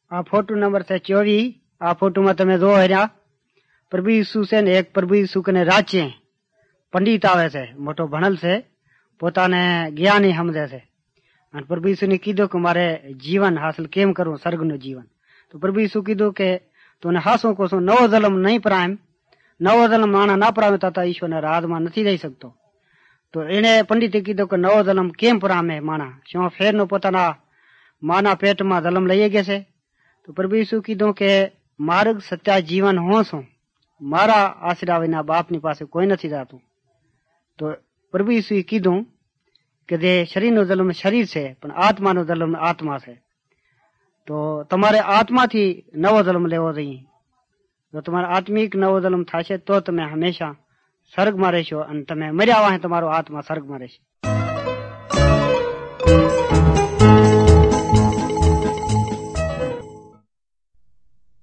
આ photo number છે 24। આ ફોટોમાં તમે જો રહ્યા પ્રભુ ઈસુ છે ને એક પ્રભુ ઈસુ કને રાચે પંડિત આવે છે, મોટો ભણેલ છે, પોતાને જ્ઞાની સમજે છે અને પ્રભુ ઈસુને કીધું કે મારે જીવન હાંસલ કેમ કરવું, સ્વર્ગનું જીવન। તો પ્રભુ ઈસુ કીધું કે તું હાસું કહું છું, નવો જન્મ નહીં પ્રામ, નવો જન્મ માણા ના પ્રામે તથા ઈશ્વરના રાજમાં નથી જઈ શકતો। તો એને પંડિતે કીધું કે નવો જન્મ કેમ પ્રામે માણા, શું ફેરનો પોતાના માના પેટમાં જન્મ લઈ ગયા છે? તો પ્રભુ ઈસુ કીધું કે માર્ગ સત્ય જીવન હું છું, મારા આશરા વિના બાપની પાસે કોઈ નથી જાતું। તો પ્રભુ ઈસુએ કીધું કે જે શરીરનો જન્મ શરીર છે પણ આત્માનો જન્મ આત્મા છે। તો તમારે આત્માથી નવો જન્મ લેવો જોઈએ। જો તમારો આત્મિક નવો જન્મ થશે તો તમે હંમેશા સ્વર્ગમાં રહેશો અને તમે મર્યા વાહે તમારો આત્મા સ્વર્ગમાં રહેશે।